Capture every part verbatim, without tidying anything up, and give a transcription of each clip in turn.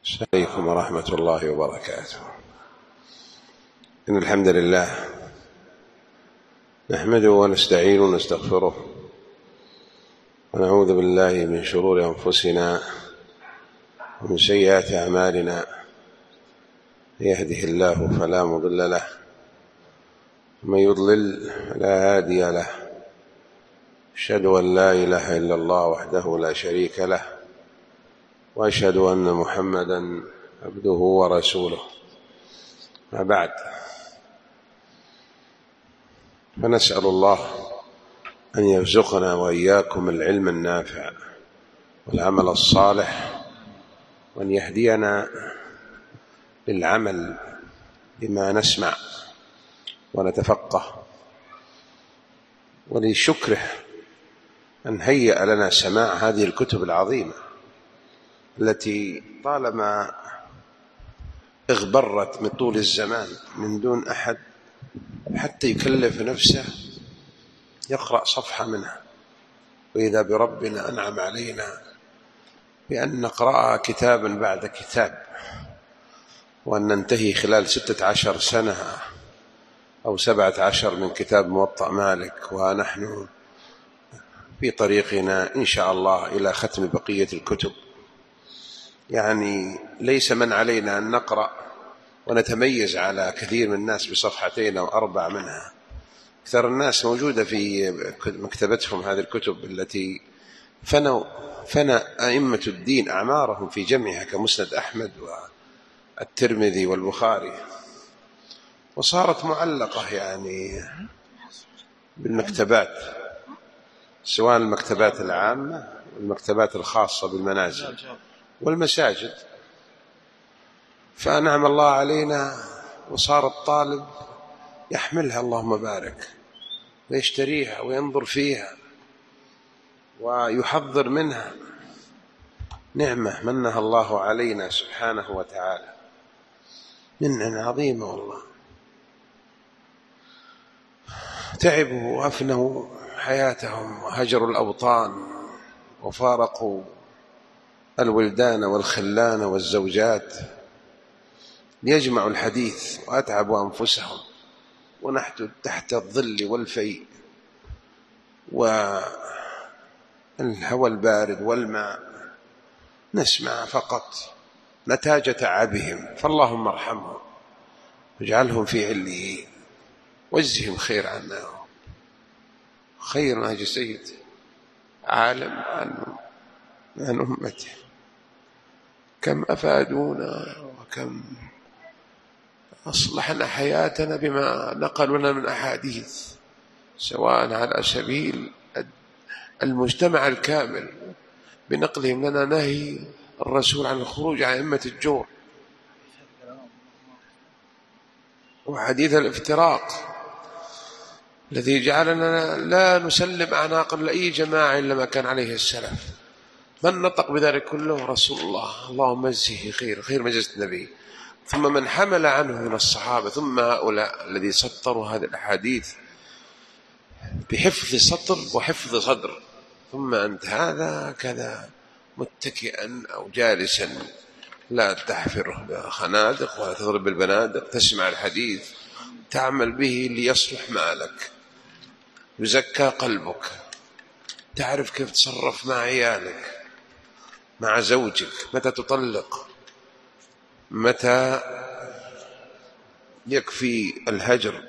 السلام عليكم ورحمة الله وبركاته. إن الحمد لله نحمده ونستعينه ونستغفره ونعوذ بالله من شرور أنفسنا ومن سيئات أعمالنا. يهده الله فلا مضل له ومن يضلل فلا هادي له. أشهد أن لا إله إلا الله وحده لا شريك له وأشهد أن محمدًا عبده ورسوله. ما بعد، فنسأل الله أن يرزقنا وإياكم العلم النافع والعمل الصالح، وأن يهدينا للعمل بما نسمع ونتفقه، ولشكره أن هيأ لنا سماع هذه الكتب العظيمة التي طالما اغبرت من طول الزمان من دون أحد حتى يكلف نفسه يقرأ صفحة منها، وإذا بربنا أنعم علينا بأن نقرأها كتابا بعد كتاب، وأن ننتهي خلال ستة عشر سنة أو سبعة عشر من كتاب موطأ مالك، ونحن في طريقنا إن شاء الله إلى ختم بقية الكتب. يعني ليس من علينا أن نقرأ ونتميز على كثير من الناس بصفحتين أو أربع منها. أكثر الناس موجودة في مكتبتهم هذه الكتب التي فنوا فنى أئمة الدين أعمارهم في جمعها، كمسند أحمد والترمذي والبخاري، وصارت معلقة يعني بالمكتبات، سواء المكتبات العامة والمكتبات الخاصة بالمنازل والمساجد. فأنعم الله علينا وصار الطالب يحملها اللهم بارك ويشتريها وينظر فيها ويحضر منها. نعمة منها الله علينا سبحانه وتعالى، منعة عظيمة والله. تعبوا وأفنوا حياتهم وهجروا الأوطان وفارقوا الولدان والخلان والزوجات ليجمعوا الحديث، وأتعبوا أنفسهم، ونحن تحت الظل والفيء والهوى البارد والماء نسمع فقط نتاج تعبهم. فاللهم ارحمهم واجعلهم في عليين، واجزهم خير عنا، خير ما جزيت عالم عن عن أمته. كم أفادونا وكم أصلحنا حياتنا بما نقلوا لنا من أحاديث، سواء على سبيل المجتمع الكامل بنقلهم لنا نهي الرسول عن الخروج عن أئمة الجور، وحديث الافتراق الذي جعلنا لا نسلم أعناقا لأي جماعة إلا ما كان عليه السلف. من نطق بذلك كله رسول الله، اللهم اجزه خير خير ما جزت النبي، ثم من حمل عنه من الصحابة، ثم هؤلاء الذي سطروا هذه الأحاديث بحفظ سطر وحفظ صدر. ثم أنت هذا كذا متكئا أو جالسا، لا تحفره بخنادق ولا تضرب بالبنادق، تسمع الحديث تعمل به ليصلح مالك، يزكى قلبك، تعرف كيف تصرف مع عيالك، مع زوجك، متى تطلق، متى يكفي الهجر.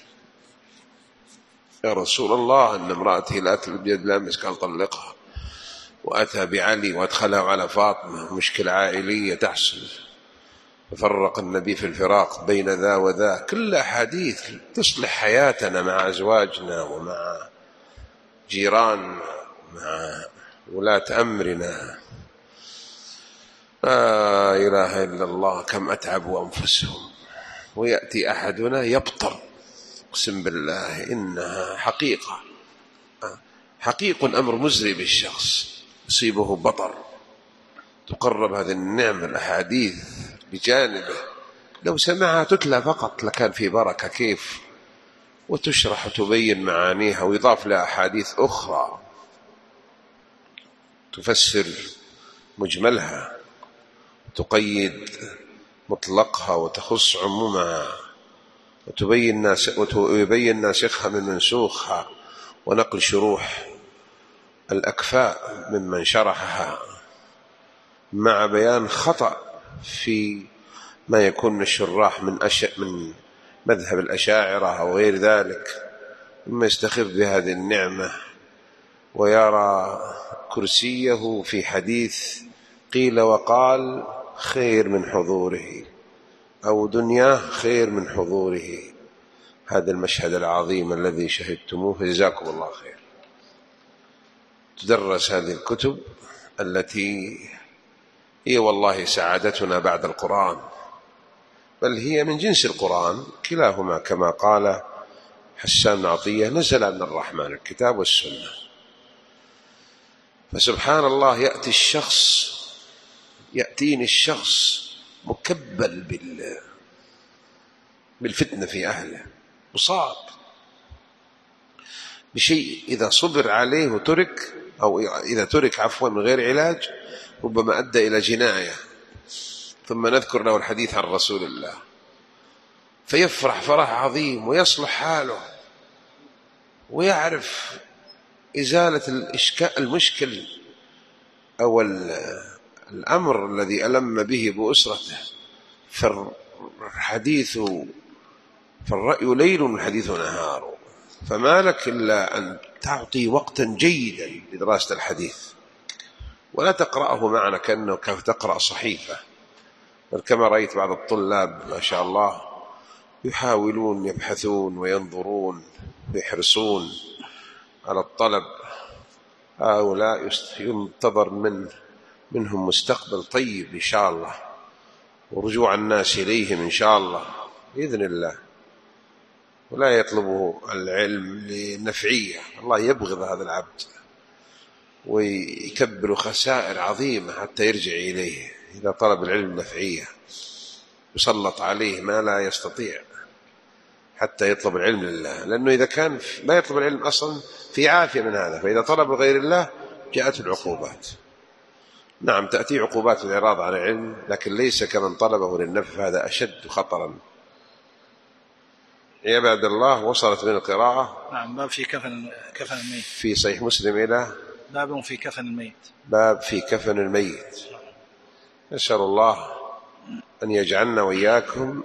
يا رسول الله أن امرأتي لا تلد بيد لامس قال طلقها، وأتى بعلي وأدخله على فاطمة، مشكلة عائلية تحصل، ففرق النبي في الفراق بين ذا وذا. كل أحاديث تصلح حياتنا مع أزواجنا ومع جيراننا مع ولاة أمرنا. لا إله إلا الله، كم أتعبوا أنفسهم. ويأتي أحدنا يبطر، أقسم بالله إنها حقيقة حقيق أمر مزري بالشخص، يصيبه بطر. تقرب هذه النعمة الأحاديث بجانبه، لو سمعها تتلى فقط لكان في بركة كيف، وتشرح وتبين معانيها، ويضاف لها أحاديث أخرى تفسر مجملها وتقيد مطلقها وتخص عمومها وتبين ناس ويبين ناسخها من منسوخها ونقل شروح الأكفاء ممن شرحها، مع بيان خطأ في ما يكون من الشراح من أش... من مذهب الأشاعرة أو غير ذلك، مما يستخف بهذه النعمة ويرى كرسيه في حديث قيل وقال خير من حضوره، أو دنياه خير من حضوره. هذا المشهد العظيم الذي شهدتموه، جزاكم الله خير. تدرس هذه الكتب التي هي والله سعادتنا بعد القرآن، بل هي من جنس القرآن، كلاهما كما قال حسان بن عطية نزل من الرحمن، الكتاب والسنة. فسبحان الله يأتي الشخص يأتيني الشخص مكبل بال بالفتنة في أهله، مصاب بشيء إذا صبر عليه وترك، أو إذا ترك عفوا من غير علاج ربما أدى إلى جناية، ثم نذكر له الحديث عن رسول الله فيفرح فرح عظيم ويصلح حاله ويعرف إزالة الإشكال المشكل أو الأمر الذي ألم به بأسرته. فالحديث فالرأي ليل والحديث نهار، فما لك إلا أن تعطي وقتا جيدا لدراسة الحديث، ولا تقرأه معنا كأنه كيف تقرأ صحيفة، بل كما رأيت بعض الطلاب ما شاء الله يحاولون يبحثون وينظرون ويحرصون على الطلب. هؤلاء ينتظر من منهم مستقبل طيب إن شاء الله، ورجوع الناس إليهم إن شاء الله بإذن الله، ولا يطلبه العلم لنفعية. الله يبغض هذا العبد ويكبر خسائر عظيمة حتى يرجع إليه. إذا طلب العلم نفعية يسلط عليه ما لا يستطيع حتى يطلب العلم لله، لأنه إذا كان ما يطلب العلم أصلا في عافية من هذا، فإذا طلب غير الله جاءت العقوبات. نعم تأتي عقوبات الإعراض عن العلم، لكن ليس كمن طلبه للنفع، هذا أشد خطرا. يا عباد الله وصلت من القراءة. نعم. باب في كفن كفن الميت في صحيح مسلم إلى باب في كفن الميت باب في كفن الميت. نسأل الله أن يجعلنا وإياكم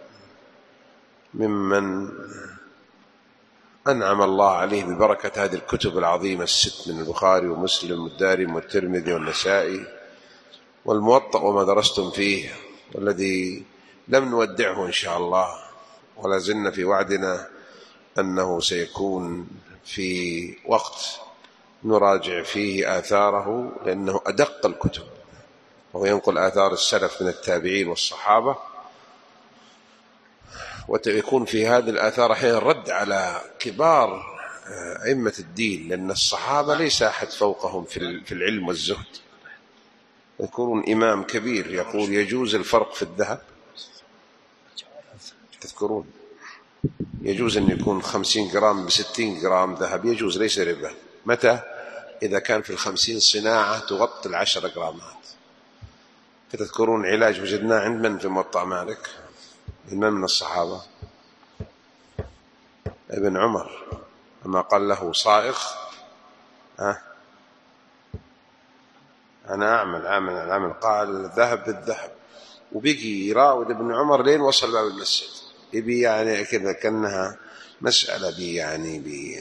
ممن أنعم الله عليه ببركة هذه الكتب العظيمة الست من البخاري ومسلم والدارمي والترمذي والنسائي والموطأ وما درستم فيه، والذي لم نودعه إن شاء الله، ولا زلنا في وعدنا أنه سيكون في وقت نراجع فيه آثاره، لأنه أدق الكتب، وهو ينقل آثار السلف من التابعين والصحابة، ويكون في هذه الآثار أحيانا رد على كبار أئمة الدين، لأن الصحابة ليس أحد فوقهم في العلم والزهد. يذكرون إمام كبير يقول يجوز الفرق في الذهب، تذكرون يجوز أن يكون خمسين جرام بستين جرام ذهب، يجوز ليس ربا. متى؟ إذا كان في الخمسين صناعة تغطي العشر جرامات. فتذكرون علاج وجدناه عند من في موطأ مالك؟ من من الصحابة؟ ابن عمر، أما قال له صائغ ها أنا أعمل أعمل أعمل قال الذهب بالذهب، وبقي يراود ابن عمر لين وصل باب المسجد، يبي يعني كذا كأنها مسألة بي يعني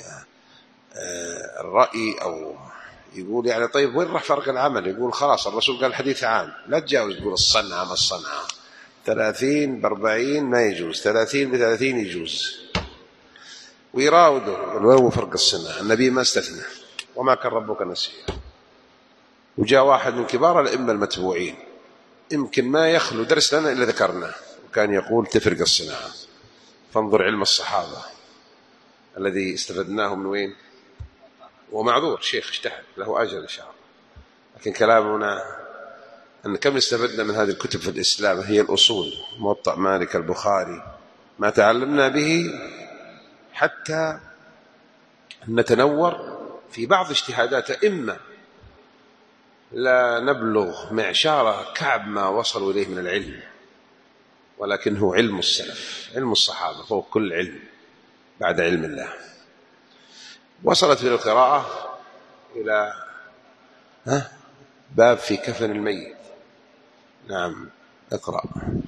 بالرأي، أو يقول يعني طيب وين راح فرق العمل؟ يقول خلاص الرسول قال الحديث عام، لا تجاوز تقول الصنعة ما الصنعة، ثلاثين بأربعين ما يجوز، ثلاثين بثلاثين يجوز، ويراودوا وين فرق الصنعة؟ النبي ما استثنى وما كان ربك نسيا. وجاء واحد من كبار الأئمة المتبوعين يمكن ما يخلو درس لنا إلا ذكرناه، وكان يقول تفرق الصناعة. فانظر علم الصحابة الذي استفدناه من وين، ومعذور شيخ اجتهد له أجر إن شاء الله، لكن كلامنا أن كم استفدنا من هذه الكتب في الإسلام، هي الأصول، موطأ مالك البخاري، ما تعلمنا به حتى نتنور في بعض اجتهادات إما لا نبلغ معشار كعب ما وصلوا إليه من العلم، ولكنه علم السلف، علم الصحابة فوق كل علم بعد علم الله. وصلت في القراءة إلى ها باب في كفن الميت. نعم اقرأ.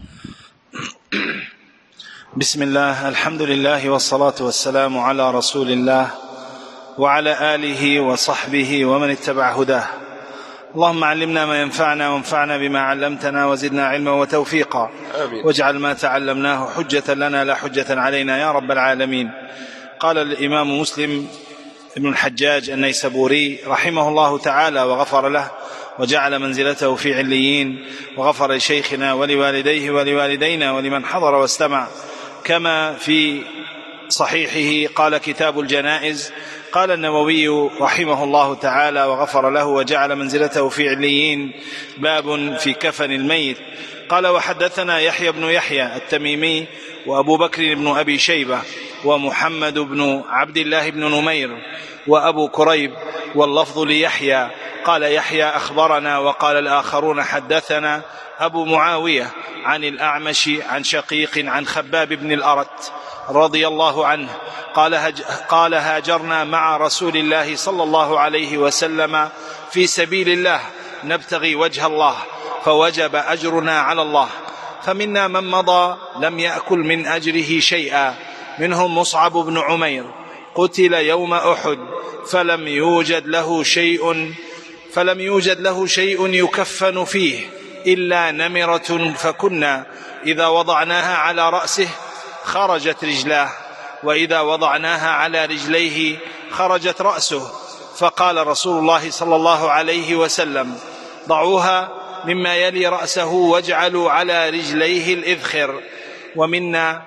بسم الله، الحمد لله والصلاة والسلام على رسول الله وعلى آله وصحبه ومن اتبع هداه. اللهم علمنا ما ينفعنا وانفعنا بما علمتنا وزدنا علما وتوفيقا، آمين. واجعل ما تعلمناه حجة لنا لا حجة علينا يا رب العالمين. قال الإمام مسلم ابن الحجاج النيسابوري رحمه الله تعالى وغفر له وجعل منزلته في عليين، وغفر لشيخنا ولوالديه ولوالدينا ولمن حضر واستمع. كما في صحيحه قال كتاب الجنائز، قال النووي رحمه الله تعالى وغفر له وجعل منزلته في عليين، باب في كفن الميت. قال وحدثنا يحيى بن يحيى التميمي وأبو بكر بن أبي شيبة ومحمد بن عبد الله بن نمير وأبو كريب، واللفظ ليحيى. قال يحيى أخبرنا، وقال الآخرون حدثنا أبو معاوية عن الأعمش عن شقيق عن خباب بن الأرت رضي الله عنه قال, هج قال هاجرنا مع رسول الله صلى الله عليه وسلم في سبيل الله نبتغي وجه الله، فوجب أجرنا على الله، فمنا من مضى لم يأكل من أجره شيئا، منهم مصعب بن عمير قتل يوم أحد فلم يوجد له شيء فلم يوجد له شيء يكفن فيه إلا نمرة، فكنا إذا وضعناها على رأسه خرجت رجلاه، وإذا وضعناها على رجليه خرجت رأسه. فقال رسول الله صلى الله عليه وسلم ضعوها مما يلي رأسه واجعلوا على رجليه الإذخر. ومنا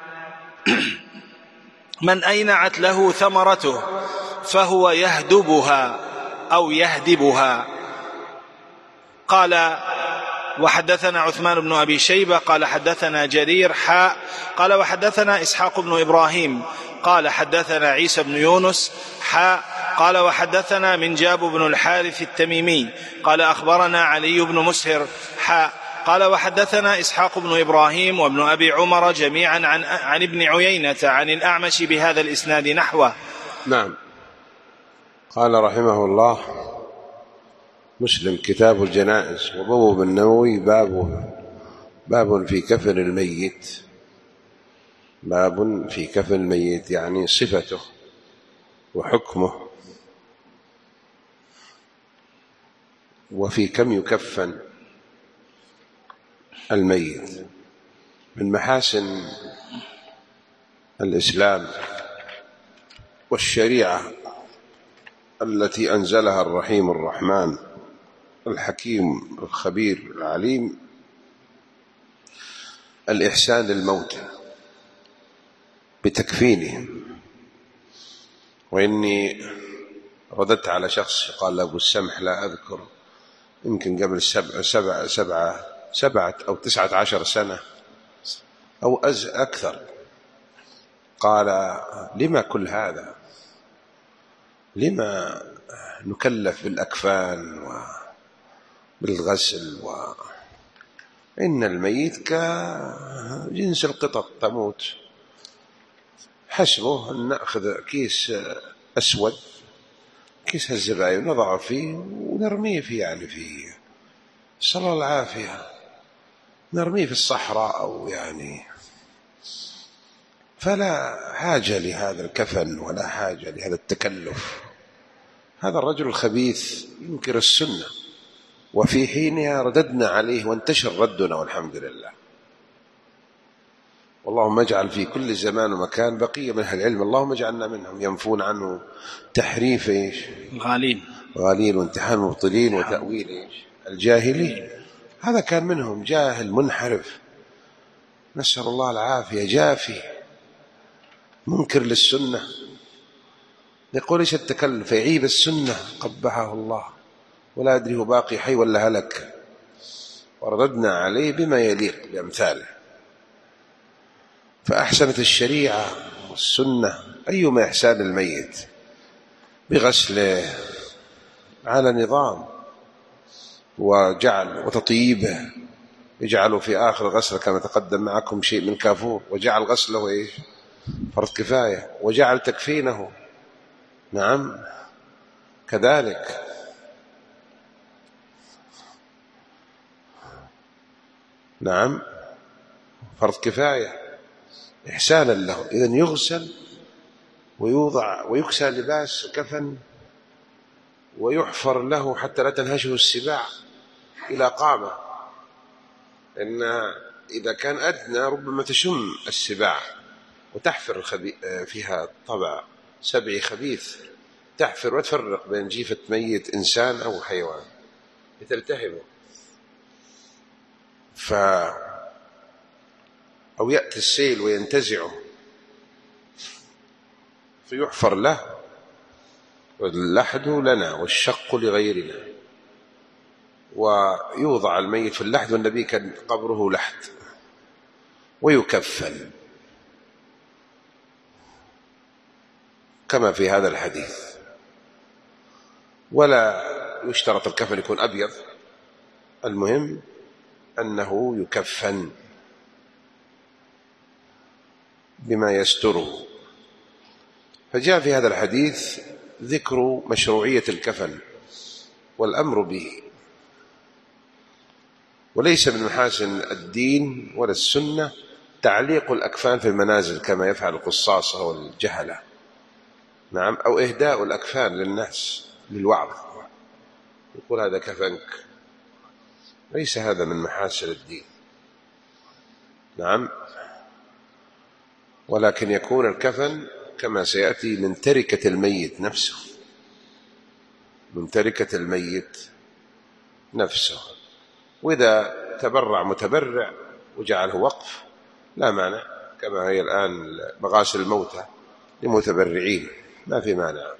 من أينعت له ثمرته فهو يهدبها أو يهدبها. قال وحدثنا عثمان بن أبي شيبة قال حدثنا جرير حاء قال وحدثنا إسحاق بن إبراهيم قال حدثنا عيسى بن يونس حاء قال وحدثنا منجاب بن الحارث التميمي قال أخبرنا علي بن مسهر حاء قال وحدثنا إسحاق بن إبراهيم وابن أبي عمر جميعا عن, عن ابن عيينة عن الأعمش بهذا الإسناد نحوه. نعم. قال رحمه الله مسلم كتاب الجنائز، وبوب النووي باب باب في كفن الميت. باب في كفن الميت يعني صفته وحكمه وفي كم يكفن الميت. من محاسن الإسلام والشريعة التي أنزلها الرحيم الرحمن الحكيم الخبير العليم الإحسان للموتى بتكفينهم. وإني رددت على شخص قال أبو السمح لا أذكر، يمكن قبل سبع سبع سبعة سبعة أو تسعة عشر سنة أو أز أكثر، قال لما كل هذا؟ لما نكلف بالأكفان وبالغسل؟ وإن الميت كجنس القطط تموت، حسبه أن نأخذ كيس أسود، كيس الزباين نضعه فيه ونرميه فيه، يعني فيه صلى الله العافية، نرميه في الصحراء أو يعني، فلا حاجة لهذا الكفن ولا حاجة لهذا التكلف. هذا الرجل الخبيث ينكر السنة، وفي حينها رددنا عليه وانتشر ردنا والحمد لله. اللهم اجعل في كل زمان ومكان بقية من أهل العلم، اللهم اجعلنا منهم، ينفون عنه تحريف ايش غالين غالين وامتحان المبطلين وتأويل ايش الجاهلين. هذا كان منهم جاهل منحرف، نسأل الله العافية، جافي منكر للسنة، يقول ايش التكلف، يعيب السنة قبحه الله، ولا أدري هو باقي حي ولا هلك. ورددنا عليه بما يليق بأمثاله. فأحسنت الشريعة والسنة أيما إحسان الميت بغسله على نظام وجعل وتطييبه، يجعلوا في آخر غسل كما تقدم معكم شيء من كافور، وجعل غسله إيش فرض كفاية، وجعل تكفينه نعم كذلك. نعم فرض كفاية إحسانا له. إذن يغسل ويوضع ويكسى لباس كفن ويحفر له حتى لا تنهشه السباع إلى قامة، إن إذا كان أدنى ربما تشم السباع وتحفر فيها طبع سبعي خبيث، تحفر وتفرق بين جيفة ميت إنسان أو حيوان لتلتهمه، ف أو يأتي السيل وينتزعه فيحفر له، واللحد لنا والشق لغيرنا، ويوضع الميت في اللحد، والنبي كان قبره لحد، ويكفن كما في هذا الحديث. ولا يشترط الكفن يكون أبيض، المهم أنه يكفن بما يستره. فجاء في هذا الحديث ذكر مشروعية الكفن والأمر به، وليس من محاسن الدين ولا السنة تعليق الأكفان في المنازل كما يفعل القصاصة والجهلة، نعم، أو إهداء الأكفان للناس للوعظ، يقول هذا كفنك، ليس هذا من محاسن الدين، نعم، ولكن يكون الكفن كما سيأتي من تركة الميت نفسه، من تركة الميت نفسه. وإذا تبرع متبرع وجعله وقف لا مانع، كما هي الآن مغاسل الموتى لمتبرعين ما في مانع،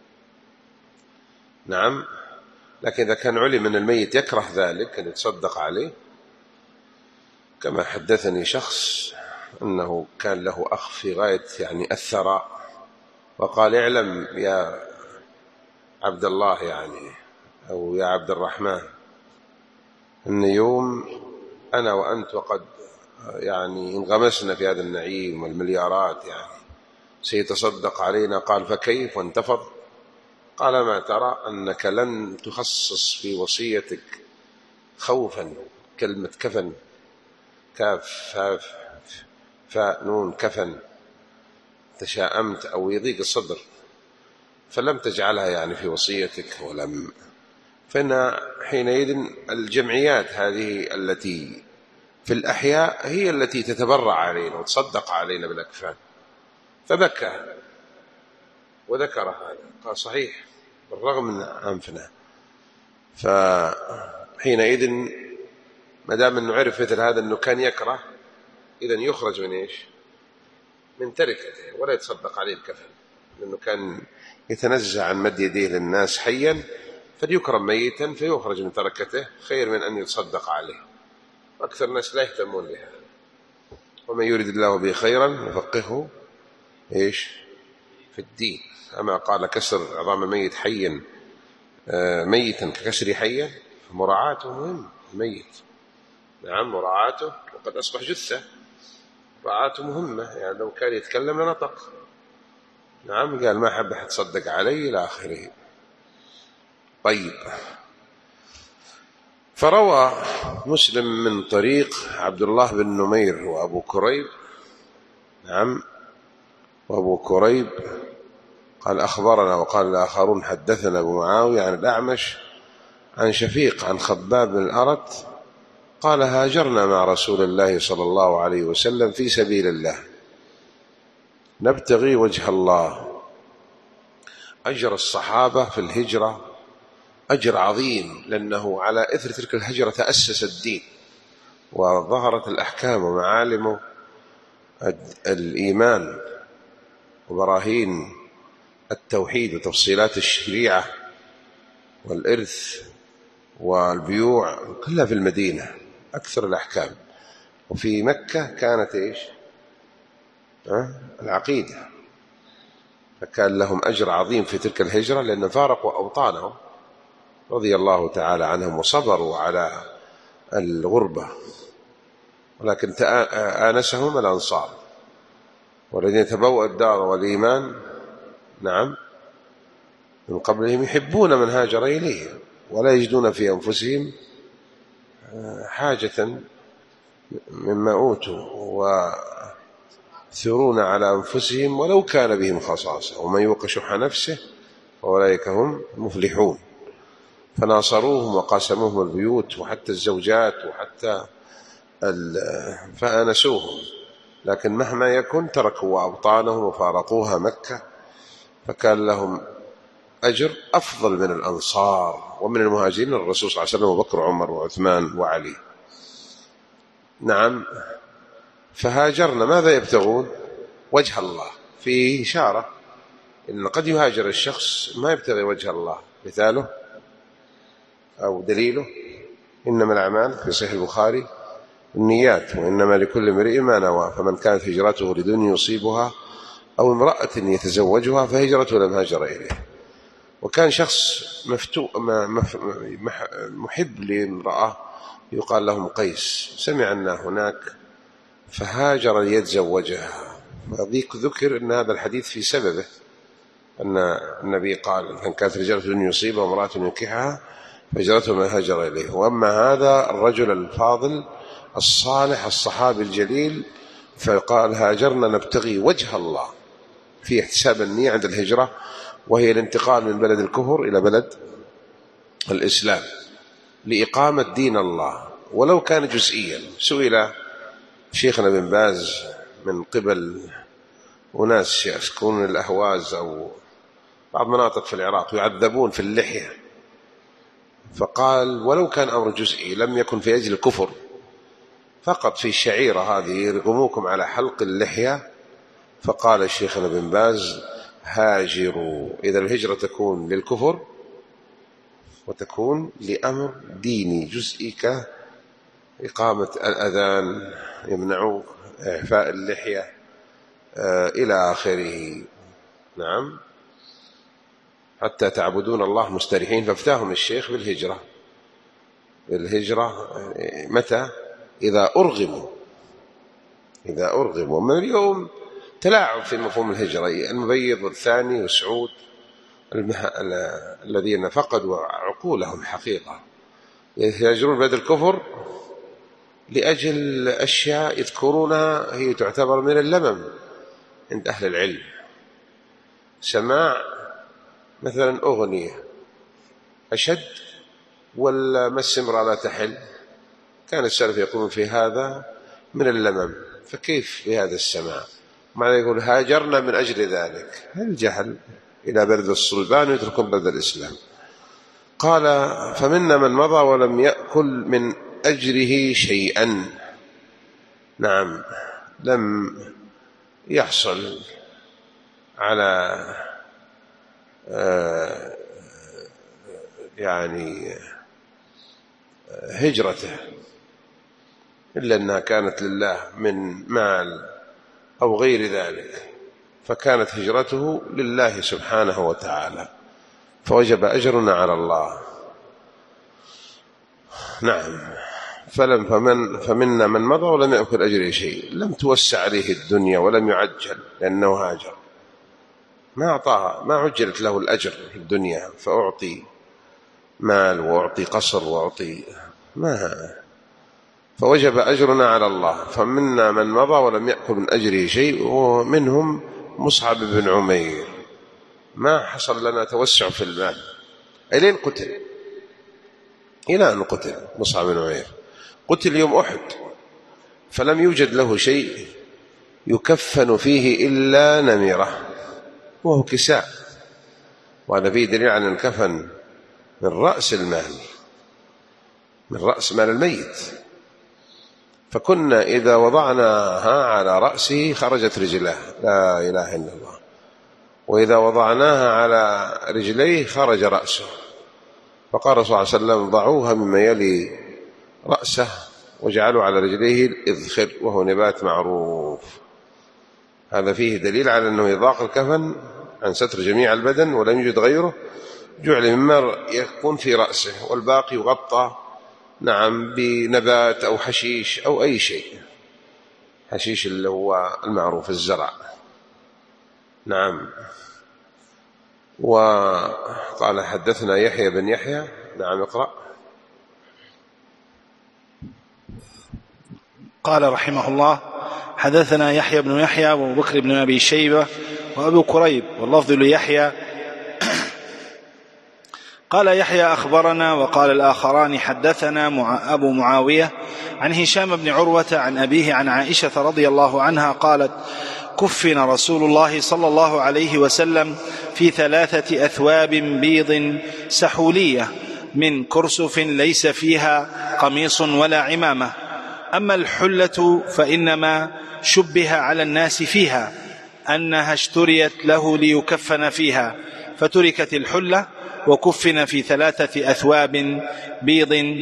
نعم. لكن إذا كان علم أن الميت يكره ذلك أن يتصدق عليه، كما حدثني شخص أنه كان له أخ في غاية يعني الثراء، وقال اعلم يا عبد الله يعني أو يا عبد الرحمن أن يوم أنا وأنت وقد يعني انغمسنا في هذا النعيم والمليارات يعني سيتصدق علينا. قال فكيف؟ وانتفض. قال ما ترى أنك لن تخصص في وصيتك خوفا كلمة كفن، كاف فاف فاء نون كفن، تشاءمت أو يضيق الصدر فلم تجعلها يعني في وصيتك ولم، فإن حينئذ الجمعيات هذه التي في الأحياء هي التي تتبرع علينا وتصدق علينا بالأكفان. فبكى وذكر هذا، قال صحيح بالرغم من أنفنا. فحينئذ ما دام أنه عرف مثل هذا أنه كان يكره، إذن يخرج من إيش؟ من تركته، ولا يتصدق عليه الكفن، لأنه كان يتنزع عن مد يديه للناس حيا، فليكرم ميتا فيخرج من تركته خير من أن يتصدق عليه. أكثر الناس لا يهتمون بهذا. ومن يريد الله به خيرا يفقهه إيش؟ في الدين. أما قال كسر عظام الميت حيا ميتا ككسر حيا، فمراعاته مهم. الميت نعم مراعاته، وقد أصبح جثة، مراعاته مهمة، يعني لو كان يتكلم لنطق، نعم، قال ما حب أحد تصدق علي إلى آخره. طيب، فروى مسلم من طريق عبد الله بن نمير وأبو كريب، نعم، وأبو كريب قال أخبرنا، وقال الآخرون حدثنا أبو معاوية عن الأعمش عن شفيق عن خباب بن الأرت قال هاجرنا مع رسول الله صلى الله عليه وسلم في سبيل الله نبتغي وجه الله. أجر الصحابة في الهجرة أجر عظيم، لأنه على إثر تلك الهجرة تأسس الدين وظهرت الأحكام ومعالم الإيمان وبراهين التوحيد وتفصيلات الشريعة والإرث والبيوع كلها في المدينة، أكثر الأحكام. وفي مكة كانت إيش؟ أه؟ العقيدة. فكان لهم أجر عظيم في تلك الهجرة، لأن فارقوا أوطانهم رضي الله تعالى عنهم وصبروا على الغربة، ولكن آنسهم الأنصار والذين تبوأوا الدار والإيمان نعم من قبلهم يحبون من هاجر إليهم ولا يجدون في أنفسهم حاجة مما أوتوا ويؤثرون على أنفسهم ولو كان بهم خصاصة، ومن يوق شح نفسه فأولئك هم المفلحون. فناصروهم وقاسموهم البيوت وحتى الزوجات وحتى فآنسوهم، لكن مهما يكن تركوا أوطانهم وفارقوها مكة، فكان لهم أجر أفضل من الأنصار ومن المهاجرين الرسول صلى الله عليه وسلم وبكر وعمر وعثمان وعلي. نعم. فهاجرنا ماذا يبتغون؟ وجه الله. فيه إشارة إن قد يهاجر الشخص ما يبتغي وجه الله. مثاله أو دليله إنما الأعمال في صحيح البخاري النيات وإنما لكل امرئ ما نوى، فمن كانت هجرته لدنيا يصيبها أو امرأة يتزوجها فهجرته لما هاجر إليه. وكان شخص مفتو محب لامرأة يقال لهم قيس، سمع أن هناك فهاجر ليتزوجها، وذيك ذكر أن هذا الحديث في سببه أن النبي قال من كانت هجرته يصيبها وامرأة ينكحها فهجرته ما هاجر إليه. وأما هذا الرجل الفاضل الصالح الصحابي الجليل فقال هاجرنا نبتغي وجه الله، في احتساب النية عند الهجرة، وهي الانتقال من بلد الكفر إلى بلد الإسلام لإقامة دين الله ولو كان جزئيا. سئل شيخنا بن باز من قبل أناس يسكنون الأهواز أو بعض مناطق في العراق يعذبون في اللحية، فقال ولو كان أمر جزئي لم يكن في أجل الكفر، فقط في الشعيرة هذه يرغموكم على حلق اللحية، فقال الشيخنا بن باز هاجروا. إذا الهجرة تكون للكفر وتكون لأمر ديني جزئي كإقامة الأذان، يمنعوك إعفاء اللحية آه إلى آخره. نعم. حتى تعبدون الله مستريحين. فافتاهم الشيخ بالهجرة. بالهجرة متى؟ إذا أرغموا. إذا أرغموا. من اليوم تلاعب في مفهوم الهجرة، المبيض والثاني وسعود المه... الذين فقدوا عقولهم حقيقة يهاجرون بلد الكفر لأجل أشياء يذكرونها هي تعتبر من اللمم عند أهل العلم. سماع مثلا أغنية أشد ولا مس امرأة لا تحل، كان السلف يقولون في هذا من اللمم، فكيف في هذا السماع؟ معنى يقول هاجرنا من أجل ذلك، الجهل إلى بلد الصلبان ويتركون بلد الإسلام. قال فمنا من مضى ولم يأكل من أجره شيئا. نعم. لم يحصل على آه يعني هجرته إلا أنها كانت لله من مال أو غير ذلك، فكانت هجرته لله سبحانه وتعالى، فوجب أجرنا على الله. نعم. فلم فمن فمنا من مضى ولم يأكل أجره شيء، لم توسع عليه الدنيا ولم يعجل لأنه هاجر، ما أعطاها، ما عجلت له الأجر في الدنيا فأعطي مال وأعطي قصر وأعطي ما، فوجب أجرنا على الله. فمنا من مضى ولم يأكل من أجره شيء، ومنهم مصعب بن عمير ما حصل لنا توسع في المال إلين قتل، إلى أن قتل مصعب بن عمير، قتل يوم أحد، فلم يوجد له شيء يكفن فيه إلا نميرة وهو كساء، وهذا فيه دليل على الكفن من رأس المال، من رأس مال الميت. فكنا إذا وضعناها على رأسه خرجت رجلاه، لا إله إلا الله، وإذا وضعناها على رجليه خرج رأسه. فقال صلى الله عليه وسلم ضعوها مما يلي رأسه وجعلوا على رجليه الإذخر وهو نبات معروف. هذا فيه دليل على أنه يضاق الكفن عن ستر جميع البدن ولم يوجد غيره، جعل مما يكون في رأسه، والباقي يغطى نعم بنبات أو حشيش أو أي شيء، حشيش اللي هو المعروف الزرع. نعم. وقال حدثنا يحيى بن يحيى. نعم اقرأ. قال رحمه الله: حدثنا يحيى بن يحيى وابو بكر بن أبي شيبة وأبو كريب، واللفظ ليحيى. قال يحيى: أخبرنا. وقال الآخران: حدثنا أبو معاوية عن هشام بن عروة عن أبيه عن عائشة رضي الله عنها قالت: كفن رسول الله صلى الله عليه وسلم في ثلاثة أثواب بيض سحولية من كرسف ليس فيها قميص ولا عمامة. أما الحلة فإنما شبه على الناس فيها أنها اشتريت له ليكفن فيها، فتركت الحلة وكفن في ثلاثة أثواب بيض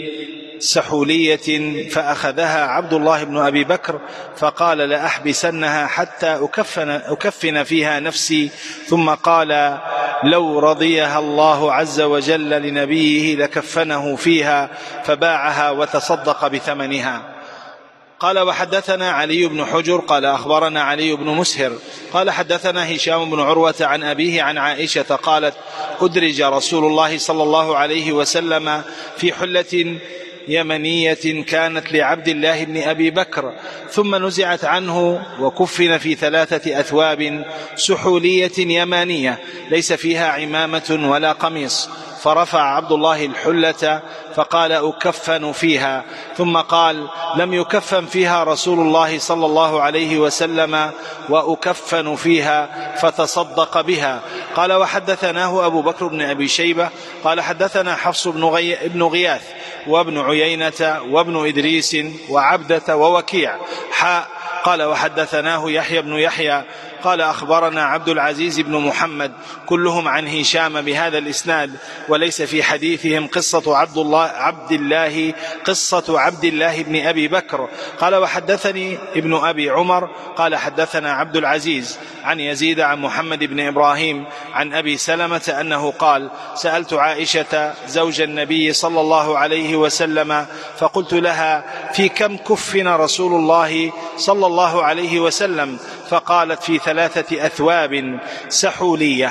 سحولية، فأخذها عبد الله بن أبي بكر فقال: لأحبسنها حتى أكفن, أكفن فيها نفسي، ثم قال: لو رضيها الله عز وجل لنبيه لكفنه فيها، فباعها وتصدق بثمنها. قال: وحدثنا علي بن حجر قال: أخبرنا علي بن مسهر قال: حدثنا هشام بن عروة عن أبيه عن عائشة قالت: أدرج رسول الله صلى الله عليه وسلم في حلة يمنية كانت لعبد الله بن أبي بكر، ثم نزعت عنه وكفن في ثلاثة أثواب سحولية يمانية ليس فيها عمامة ولا قميص، فرفع عبد الله الحلة فقال: أكفن فيها، ثم قال: لم يكفن فيها رسول الله صلى الله عليه وسلم وأكفن فيها، فتصدق بها. قال: وحدثناه أبو بكر بن أبي شيبة قال: حدثنا حفص بن, غي... بن غياث وابن عيينة وابن إدريس وعبدة ووكيع حاء. قال: وحدثناه يحيى بن يحيى قال: أخبرنا عبد العزيز بن محمد كلهم عن هشام بهذا الإسناد، وليس في حديثهم قصة عبد الله عبد الله قصة عبد الله بن أبي بكر. قال: وحدثني ابن أبي عمر قال: حدثنا عبد العزيز عن يزيد عن محمد بن إبراهيم عن أبي سلمة أنه قال: سألت عائشة زوج النبي صلى الله عليه وسلم فقلت لها: في كم كفن رسول الله صلى الله عليه وسلم؟ فقالت: في ثلاثة أثواب سحولية.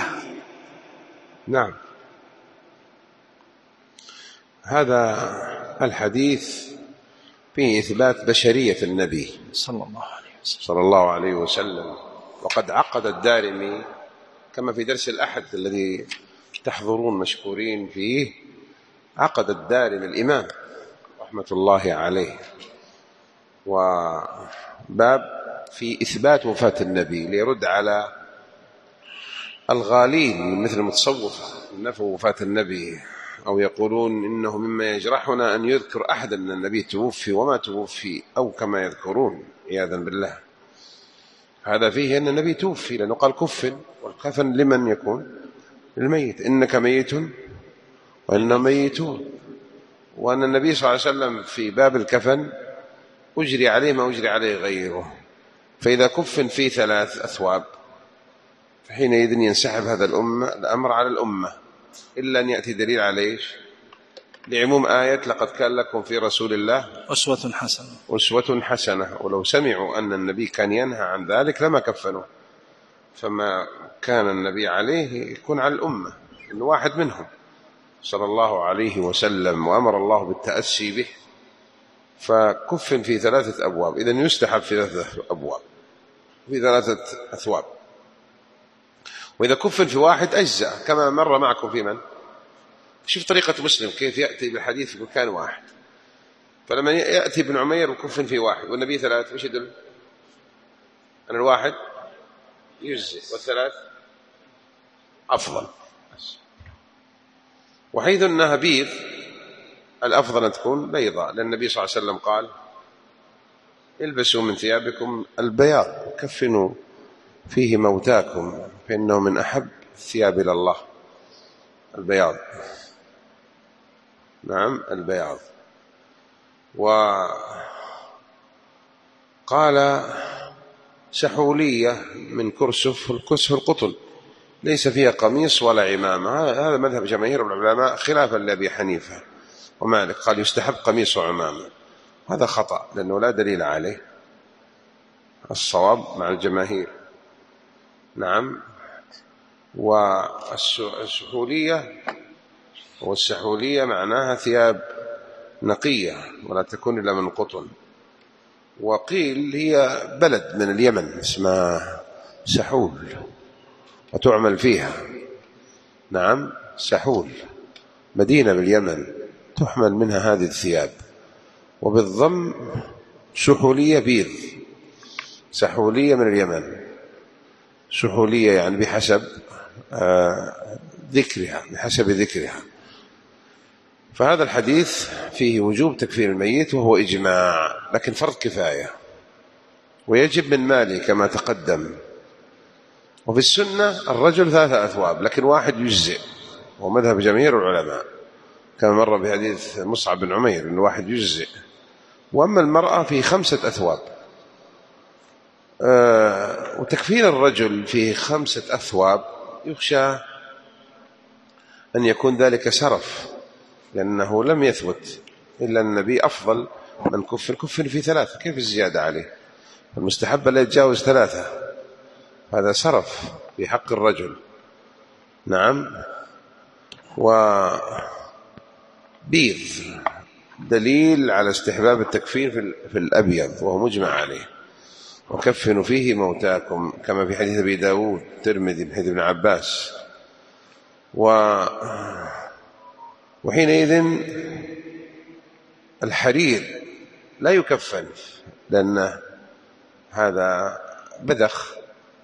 نعم. هذا الحديث فيه إثبات بشرية النبي صلى الله عليه وسلم, صلى الله عليه وسلم. وقد عقد الدارمي كما في درس الأحد الذي تحضرون مشكورين فيه، عقد الدارمي الإمام رحمة الله عليه وباب في إثبات وفاة النبي ليرد على الغالين مثل المتصوفة نفوا وفاة النبي، أو يقولون إنه مما يجرحنا أن يذكر أحدا أن النبي توفي وما توفي، أو كما يذكرون عياذا بالله. هذا فيه أن النبي توفي، لأنه قال كفن، والكفن لمن يكون؟ الميت. إنك ميت وإننا ميتون. وأن النبي صلى الله عليه وسلم في باب الكفن أجري عليه ما أجري عليه غيره، فإذا كفن في ثلاث أثواب فحينئذ ينسحب هذا الأمة الأمر على الأمة، إلا أن يأتي دليل عليه لعموم آية: لقد كان لكم في رسول الله أسوة حسنة أسوة حسنة. ولو سمعوا أن النبي كان ينهى عن ذلك لما كفنوا، فما كان النبي عليه يكون على الأمة، إنه واحد منهم صلى الله عليه وسلم، وأمر الله بالتأسي به، فكفن في ثلاثة أبواب. إذن يستحب في ثلاثة أبواب في ثلاثة أثواب. وإذا كفن في واحد أجزاء، كما مر معكم في من شوف طريقة مسلم كيف يأتي بالحديث في مكان واحد. فلما يأتي ابن عمير وكفن في واحد والنبي ثلاث، وش يدل؟ أن الواحد يجزي والثلاث أفضل. وحيث أنها بيض الأفضل أن تكون بيضاء، لأن النبي صلى الله عليه وسلم قال: البسوا من ثيابكم البياض كفنوا فيه موتاكم فإنه من أحب الثياب إلى الله البياض. نعم البياض. وقال: سحولية من كرسف، الكسف القطن، ليس فيها قميص ولا عمامة. هذا مذهب جماهير العلماء خلافا لأبي حنيفة ومالك، قال يستحب قميص وعمامة. هذا خطأ لأنه لا دليل عليه. الصواب مع الجماهير. نعم. والسحولية والسحولية معناها ثياب نقية ولا تكون إلا من قطن. وقيل هي بلد من اليمن اسمها سحول وتعمل فيها. نعم سحول مدينة باليمن تحمل منها هذه الثياب. وبالضم سحولية بيض، سحولية من اليمن، سحولية يعني بحسب آه ذكرها، بحسب ذكرها. فهذا الحديث فيه وجوب تكفير الميت وهو إجماع، لكن فرض كفاية ويجب من ماله كما تقدم. وفي السنة الرجل ثلاثة أثواب لكن واحد يجزئ، ومذهب جماهير العلماء كما مر بحديث مصعب بن عمير أن واحد يجزئ. وأما المرأة في خمسة أثواب. آه وتكفير الرجل في خمسة أثواب يخشى أن يكون ذلك سرف، لأنه لم يثبت إلا النبي أفضل من كفر كفر في ثلاثة، كيف الزيادة عليه؟ المستحب لا يتجاوز ثلاثة، هذا سرف في حق الرجل. نعم. وبيض دليل على استحباب التكفير في الأبيض وهو مجمع عليه. وكفنوا فيه موتاكم كما في حديث أبي داود الترمذي من حديث ابن عباس. و وحينئذ الحرير لا يكفن لأن هذا بذخ،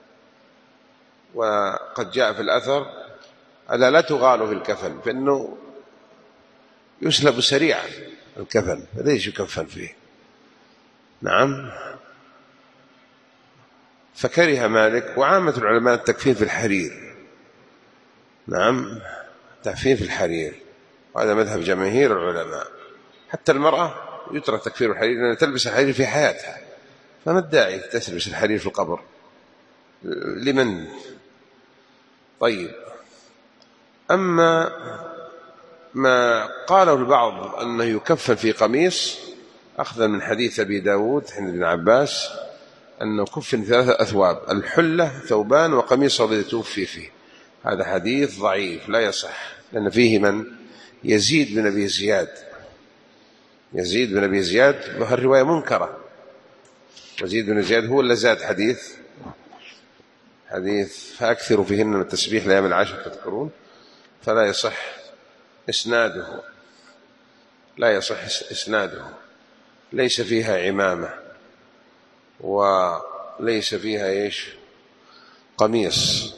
وقد جاء في الأثر ألا لا تغالوا في الكفن فإنه يسلب سريعا الكفن، فليش يكفن فيه؟ نعم. فكره مالك وعامة العلماء التكفين في الحرير. نعم تكفين في الحرير، وهذا مذهب جماهير العلماء. حتى المرأة يترك تكفير الحرير لأنها تلبس الحرير في حياتها، فما الداعي تلبس الحرير في القبر لمن؟ طيب. أما ما قاله البعض أنه يكفن في قميص أخذا من حديث أبي داود عند ابن عباس أنه كفن ثلاثة أثواب، الحلة ثوبان وقميص الذي توفي فيه. هذا حديث ضعيف لا يصح، لأن فيه من يزيد بن أبي زياد، يزيد بن أبي زياد وهالرواية منكرة. يزيد بن زياد هو اللي زاد حديث حديث فأكثروا فيهن من التسبيح لأيام العشر تذكرون، فلا يصح إسناده، لا يصح إسناده. ليس فيها عمامة وليس فيها إيش قميص.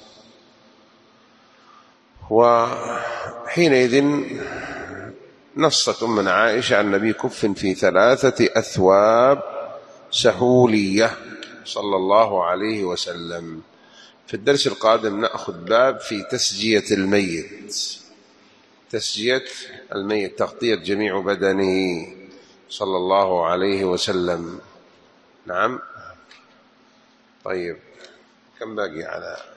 وحينئذ نصت أمنا عائشة عن النبي كفن في ثلاثة أثواب سحولية صلى الله عليه وسلم. في الدرس القادم نأخذ باب في تسجية الميت، تسجية الميت تغطية جميع بدنه صلى الله عليه وسلم. نعم. طيب كم باقي على